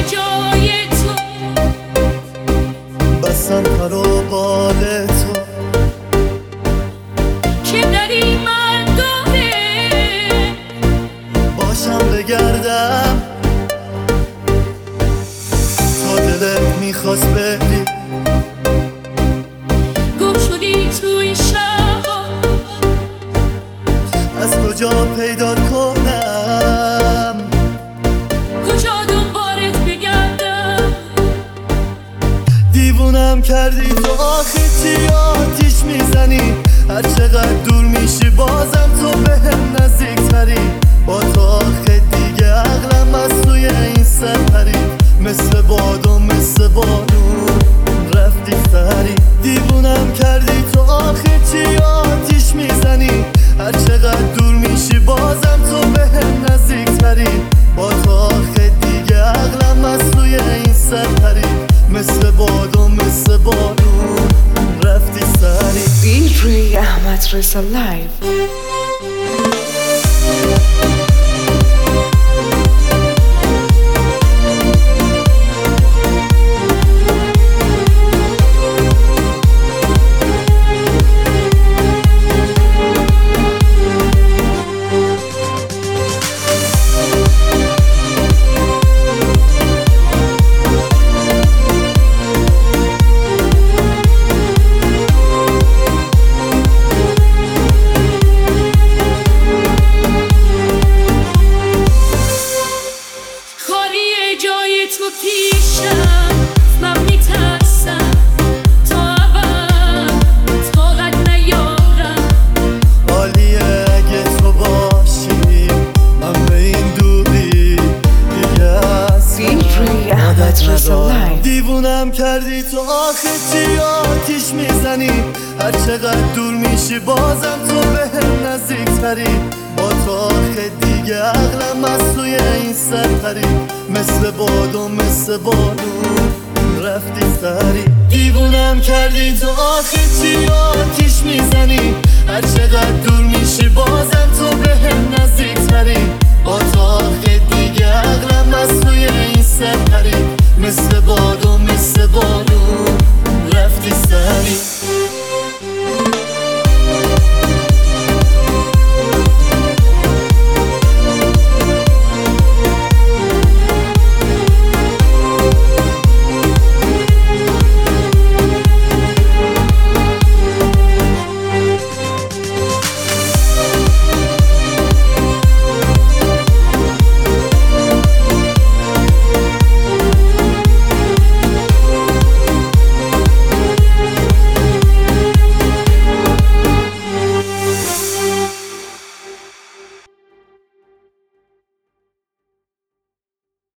جای تو بسم پر و بال تو که در این مردمه باشم بگردم تا دلت میخواست بری گم شدی توی شبا از کجا پیدا کنم کجا دنبالت بگردم دیوونم کردی تو آخه چی آتیش میزنی هر چقدر دور میشی بازم تو بهم نزدیک تری با تو آخه دیگه عقلم از توی این سپری مثل باد و مثل بارون رفتی سری دیوونم کردی تو آخه چی آتیش میزنی هر چقدر دور میشی بازم تو بهم نزدیک تری با تو آخه دیگه عقلم از توی این سپری مثل باد و مثل بارون رفتی سری DJ Ahmad Reza Live. خالی جای تو پیشم من میترسم تا اول طاقت نیارم عالیه اگه تو باشی من به این دوری دیگه از DJ Ahmad Reza Live. دیوونم کردی تو آخه چی آتیش میزنی هر چقدر دور میشی بازم تو بهم نزدیک تری با تو آخه دیگه عقلم از توی این سپری مثل باد و مثل بارون رفتی سری دیوونم کردی تو آخه چی آتیش میزنی هر چقدر دور میشی بازم تو بهم نزدیک تری